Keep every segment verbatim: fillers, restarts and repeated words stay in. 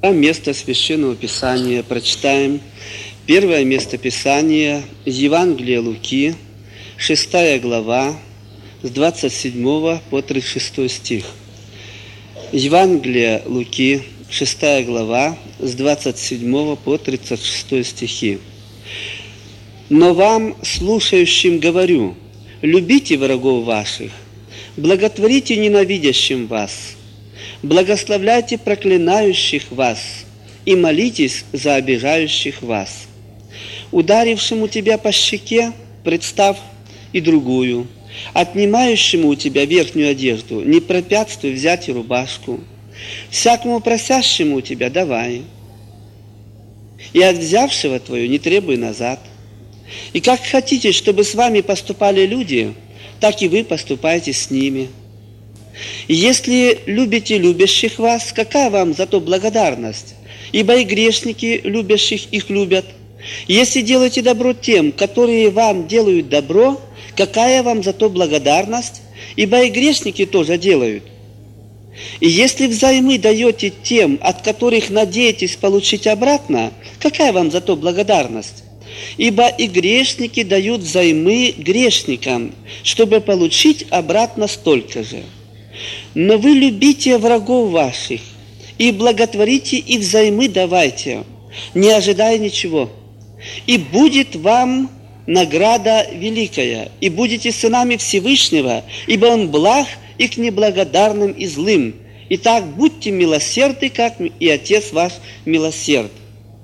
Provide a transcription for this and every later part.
Место Священного Писания прочитаем. Первое место Писания – Евангелие Луки, шестая глава, с двадцать седьмого по тридцать шестой стих. Евангелие Луки, шестая глава, с двадцать седьмого по тридцать шестой стихи. «Но вам, слушающим, говорю, любите врагов ваших, благотворите ненавидящим вас, благословляйте проклинающих вас и молитесь за обижающих вас. Ударившему тебя по щеке, представь и другую, отнимающему у тебя верхнюю одежду, не препятствуй взять и рубашку. Всякому просящему у тебя давай, и от взявшего твою не требуй назад. И как хотите, чтобы с вами поступали люди, так и вы поступайте с ними. И если любите любящих вас, какая вам за то благодарность? Ибо и грешники любящих их любят. Если делаете добро тем, которые вам делают добро, какая вам за то благодарность? Ибо и грешники тоже делают. И если взаймы даете тем, от которых надеетесь получить обратно, какая вам за то благодарность? Ибо и грешники дают взаймы грешникам, чтобы получить обратно столько же. Но вы любите врагов ваших, и благотворите, и взаймы давайте, не ожидая ничего. И будет вам награда великая, и будете сынами Всевышнего, ибо Он благ и к неблагодарным и злым. Итак, будьте милосердны, как и Отец ваш милосерд».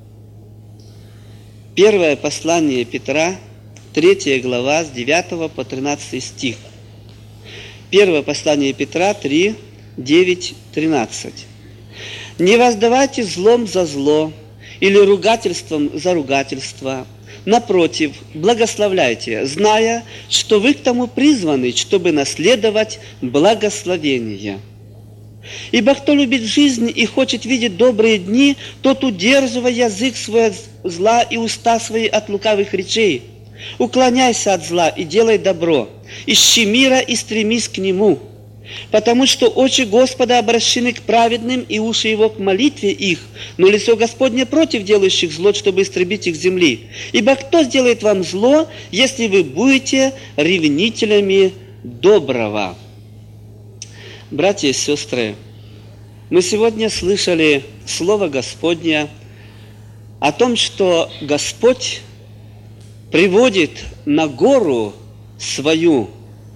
Первое послание Петра, третья глава, с девятого по тринадцатый стих. Первое послание Петра, три, девять, тринадцать. «Не воздавайте злом за зло или ругательством за ругательство. Напротив, благословляйте, зная, что вы к тому призваны, чтобы наследовать благословение. Ибо кто любит жизнь и хочет видеть добрые дни, тот, удерживая язык свой от зла и уста свои от лукавых речей, уклоняйся от зла и делай добро, ищи мира и стремись к нему, потому что очи Господа обращены к праведным и уши Его к молитве их, но лицо Господне против делающих зло, чтобы истребить их с земли. Ибо кто сделает вам зло, если вы будете ревнителями доброго?» Братья и сестры, мы сегодня слышали Слово Господне о том, что Господь приводит на гору свою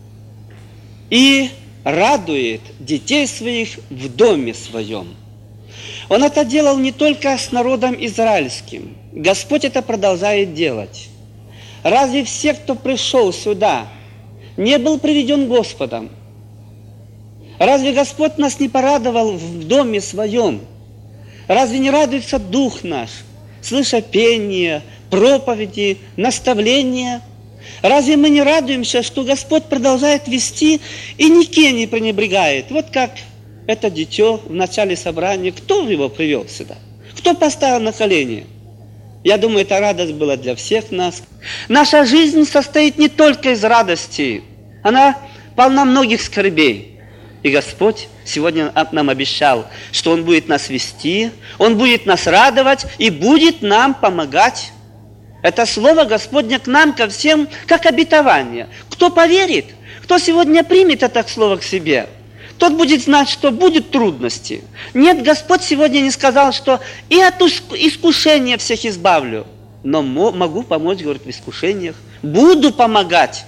и радует детей своих в доме своем. Он это делал не только с народом израильским. Господь это продолжает делать. Разве все, кто пришел сюда, не был приведен Господом? Разве Господь нас не порадовал в доме своем? Разве не радуется Дух наш, слыша пение, проповеди, наставления? Разве мы не радуемся, что Господь продолжает вести и никем не пренебрегает? Вот как это дитё в начале собрания. Кто его привел сюда? Кто поставил на колени? Я думаю, эта радость была для всех нас. Наша жизнь состоит не только из радости. Она полна многих скорбей. И Господь сегодня нам обещал, что Он будет нас вести, Он будет нас радовать и будет нам помогать. Это слово Господне к нам, ко всем, как обетование. Кто поверит, кто сегодня примет это слово к себе, тот будет знать, что будут трудности. Нет, Господь сегодня не сказал, что и от искушения всех избавлю, но могу помочь, говорит, в искушениях. Буду помогать.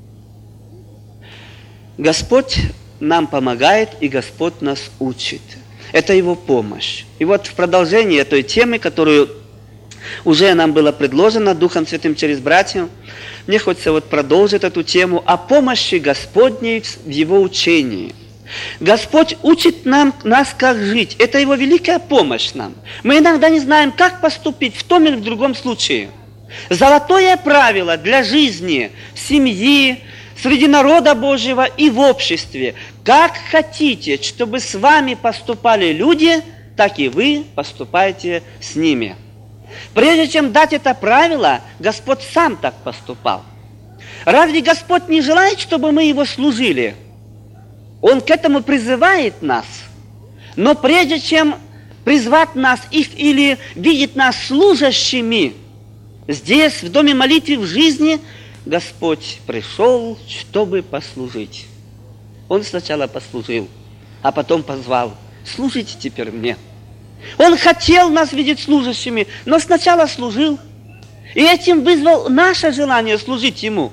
Господь нам помогает, и Господь нас учит. Это Его помощь. И вот в продолжении той темы, которую уже нам было предложено Духом Святым через братьев, мне хочется вот продолжить эту тему о помощи Господней в Его учении. Господь учит нам, нас, как жить. Это Его великая помощь нам. Мы иногда не знаем, как поступить в том или в другом случае. Золотое правило для жизни в семье, среди народа Божьего и в обществе. Как хотите, чтобы с вами поступали люди, так и вы поступайте с ними. Прежде чем дать это правило, Господь сам так поступал. Разве Господь не желает, чтобы мы Его служили? Он к этому призывает нас. Но прежде чем призвать нас или видеть нас служащими здесь, в доме молитвы, в жизни, Господь пришел, чтобы послужить. Он сначала послужил, а потом позвал: служите теперь мне. Он хотел нас видеть служащими, но сначала служил, и этим вызвал наше желание служить Ему.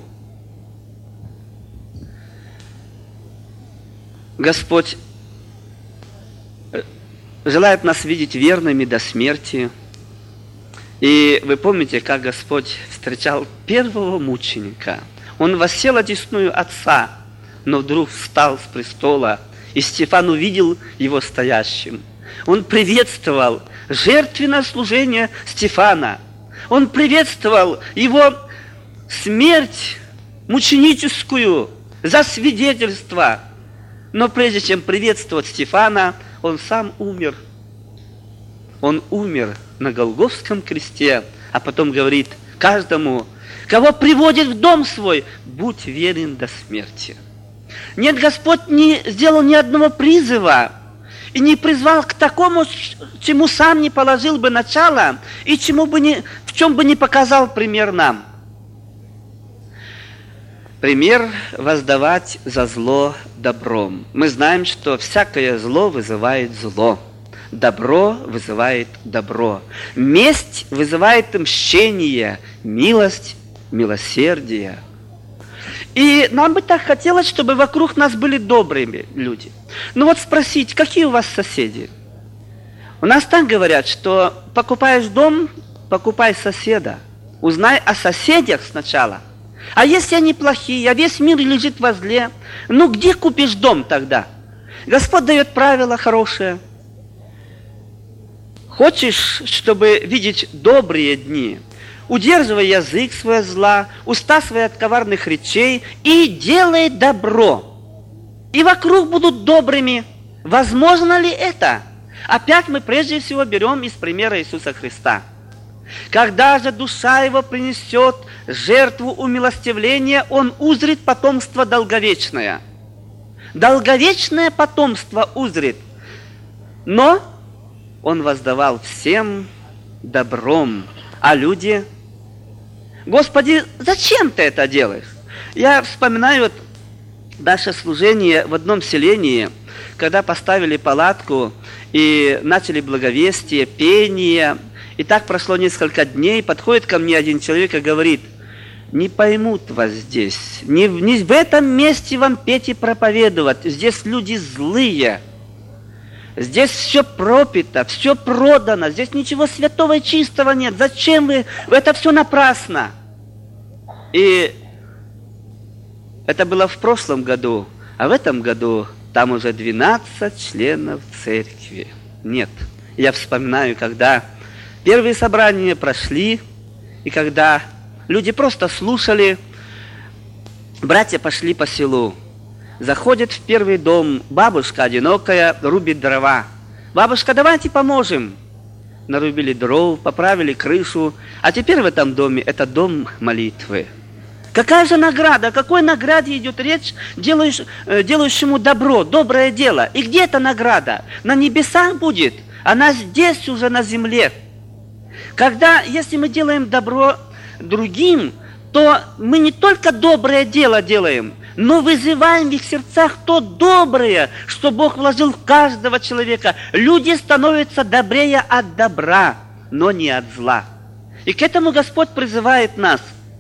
Господь желает нас видеть верными до смерти. И вы помните, как Господь встречал первого мученика. Он воссел одесную Отца, но вдруг встал с престола, и Стефан увидел его стоящим. Он приветствовал жертвенное служение Стефана. Он приветствовал его смерть мученическую за свидетельство. Но прежде чем приветствовать Стефана, он сам умер. Он умер на Голгофском кресте, а потом говорит каждому, кого приводит в дом свой, будь верен до смерти. Нет, Господь не сделал ни одного призыва и не призвал к такому, чему сам не положил бы начало и чему бы не, в чем бы не показал пример нам. Пример воздавать за зло добром. Мы знаем, что всякое зло вызывает зло. Добро вызывает добро. Месть вызывает мщение, милость, милосердие. И нам бы так хотелось, чтобы вокруг нас были добрые люди. Ну вот спросить, какие у вас соседи? У нас так говорят, что покупаешь дом, покупай соседа. Узнай о соседях сначала. А если они плохие, а весь мир лежит во зле, ну где купишь дом тогда? Господь дает правила хорошие. Хочешь, чтобы видеть добрые дни? Удерживай язык свой от зла, уста свои от коварных речей и делай добро. И вокруг будут добрыми. Возможно ли это? Опять мы прежде всего берем из примера Иисуса Христа. Когда же душа его принесет жертву умилостивления, он узрит потомство долговечное. Долговечное потомство узрит. Но он воздавал всем добром. А люди: Господи, зачем ты это делаешь? Я вспоминаю вот наше служение в одном селении, когда поставили палатку и начали благовестие, пение. И так прошло несколько дней, подходит ко мне один человек и говорит: не поймут вас здесь, не, не в этом месте вам петь и проповедовать, здесь люди злые, здесь все пропито, все продано, здесь ничего святого и чистого нет, зачем вы, это все напрасно. И это было в прошлом году, а в этом году там уже двенадцать членов церкви. Нет, я вспоминаю, когда первые собрания прошли, и когда люди просто слушали, братья пошли по селу. Заходит в первый дом, бабушка одинокая, рубит дрова. Бабушка, давайте поможем. Нарубили дров, поправили крышу, а теперь в этом доме это дом молитвы. Какая же награда? О какой награде идет речь делаешь, делающему добро, доброе дело? И где эта награда? На небесах будет, она здесь уже на земле. Когда, если мы делаем добро другим, то мы не только доброе дело делаем, но вызываем в их сердцах то доброе, что Бог вложил в каждого человека. Люди становятся добрее от добра, но не от зла. И к этому Господь призывает нас.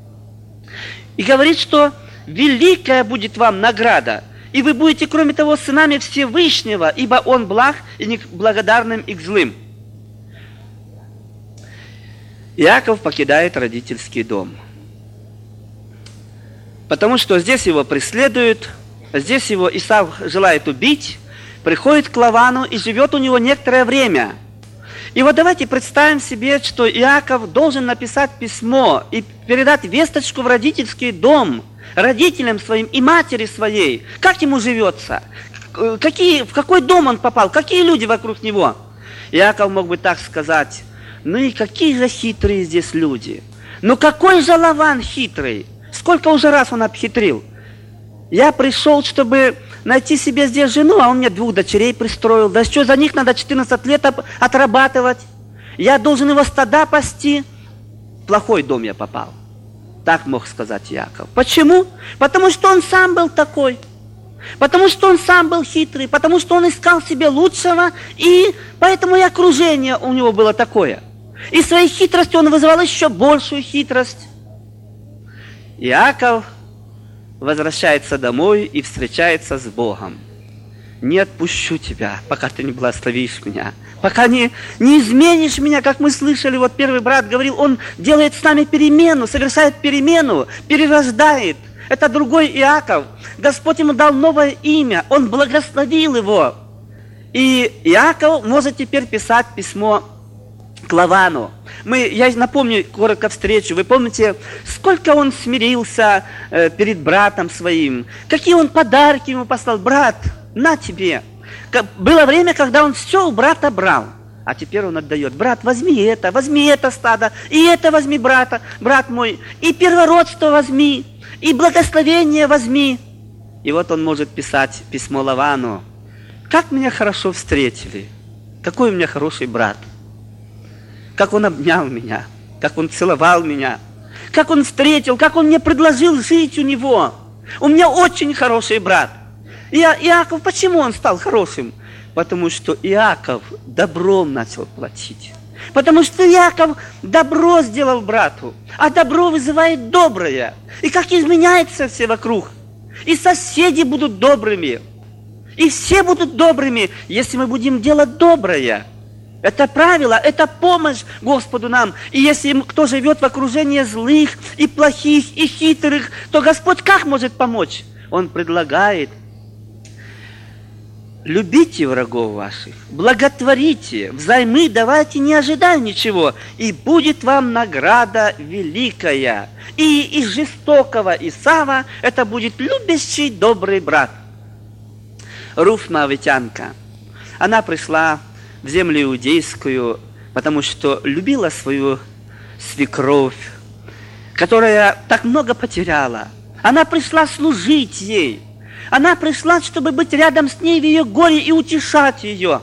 И говорит, что великая будет вам награда, и вы будете, кроме того, сынами Всевышнего, ибо Он благ и не к благодарным и к злым. Иаков покидает родительский дом, потому что здесь его преследуют, здесь его Исав желает убить, приходит к Лавану и живет у него некоторое время. И вот давайте представим себе, что Иаков должен написать письмо и передать весточку в родительский дом родителям своим и матери своей. Как ему живется? Какие, в какой дом он попал? Какие люди вокруг него? Иаков мог бы так сказать: ну и какие же хитрые здесь люди. Ну какой же Лаван хитрый. Сколько уже раз он обхитрил. Я пришел, чтобы найти себе здесь жену, а он мне двух дочерей пристроил. Да что, за них надо четырнадцать лет отрабатывать. Я должен его стада пасти. В плохой дом я попал. Так мог сказать Иаков. Почему? Потому что он сам был такой. Потому что он сам был хитрый. Потому что он искал себе лучшего. И поэтому и окружение у него было такое. И своей хитростью он вызывал еще большую хитрость. Иаков возвращается домой и встречается с Богом. Не отпущу тебя, пока ты не благословишь меня, пока не, не изменишь меня, как мы слышали, вот первый брат говорил, он делает с нами перемену, совершает перемену, перерождает. Это другой Иаков. Господь ему дал новое имя, он благословил его. И Иаков может теперь писать письмо к Лавану. Мы, я напомню коротко встречу. Вы помните, сколько он смирился э, перед братом своим, какие он подарки ему послал. Брат, на тебе. Было время, когда он все у брата брал, а теперь он отдает. Брат, возьми это, возьми это стадо, и это возьми, брата, брат мой, и первородство возьми, и благословение возьми. И вот он может писать письмо Лавану. Как меня хорошо встретили, какой у меня хороший брат. Как он обнял меня, как он целовал меня, как он встретил, как он мне предложил жить у него. У меня очень хороший брат. И Иаков, почему он стал хорошим? Потому что Иаков добром начал платить. Потому что Иаков добро сделал брату, а добро вызывает доброе. И как изменяется все вокруг. И соседи будут добрыми, и все будут добрыми, если мы будем делать доброе. Это правило, это помощь Господу нам. И если кто живет в окружении злых и плохих и хитрых, то Господь как может помочь? Он предлагает: любите врагов ваших, благотворите, взаймы давайте, не ожидая ничего, и будет вам награда великая. И из жестокого Исава это будет любящий добрый брат. Руфь Моавитянка, она пришла в землю иудейскую, потому что любила свою свекровь, которая так много потеряла. Она пришла служить ей. Она пришла, чтобы быть рядом с ней в ее горе и утешать ее.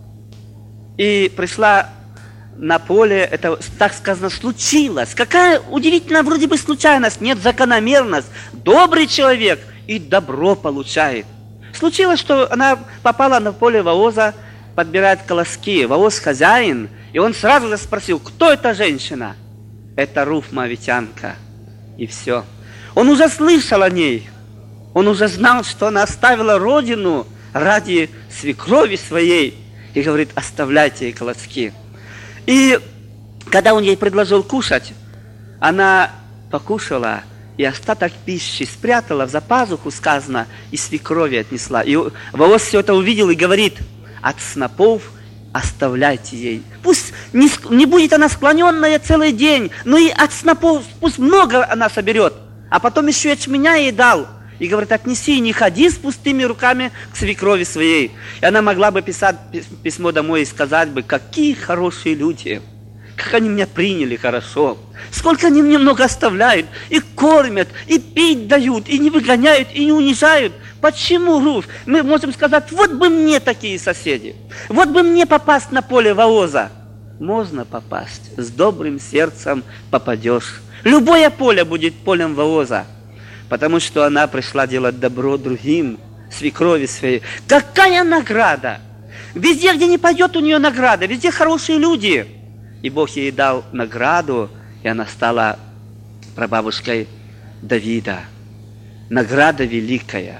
И пришла на поле, это, так сказано, случилось. Какая удивительная вроде бы случайность, нет, закономерность. Добрый человек и добро получает. Случилось, что она попала на поле Вооза, подбирает колоски. Вооз хозяин, и он сразу же спросил, кто эта женщина? Это Руфь Моавитянка. И все. Он уже слышал о ней. Он уже знал, что она оставила родину ради свекрови своей. И говорит, оставляйте ей колоски. И когда он ей предложил кушать, она покушала и остаток пищи спрятала в запазуху, сказано, и свекрови отнесла. И Вооз все это увидел и говорит, от снопов оставляйте ей. Пусть не, не будет она склоненная целый день, но и от снопов пусть много она соберет. А потом еще ячменя ей дал. И говорит, отнеси и не ходи с пустыми руками к свекрови своей. И она могла бы писать письмо домой и сказать бы, какие хорошие люди. Как они меня приняли хорошо. Сколько они мне много оставляют. И кормят, и пить дают, и не выгоняют, и не унижают. Почему, Руфь? Мы можем сказать, вот бы мне такие соседи. Вот бы мне попасть на поле Вооза. Можно попасть. С добрым сердцем попадешь. Любое поле будет полем Вооза. Потому что она пришла делать добро другим, свекрови своей. Какая награда! Везде, где не пойдет, у нее награда. Везде хорошие люди. И Бог ей дал награду, и она стала прабабушкой Давида. Награда великая.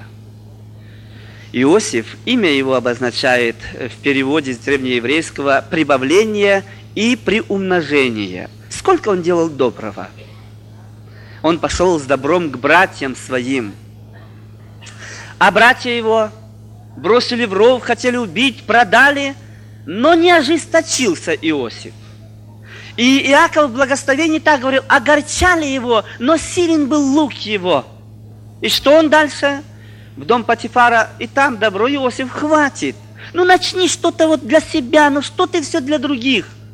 Иосиф, имя его обозначает в переводе с древнееврейского прибавление и приумножение. Сколько он делал доброго? Он пошел с добром к братьям своим. А братья его бросили в ров, хотели убить, продали, но не ожесточился Иосиф. И Иаков в благословении так говорил, огорчали его, но силен был лук его. И что он дальше? В дом Потифара, и там добро, Иосиф, хватит. Ну начни что-то вот для себя, ну что ты все для других.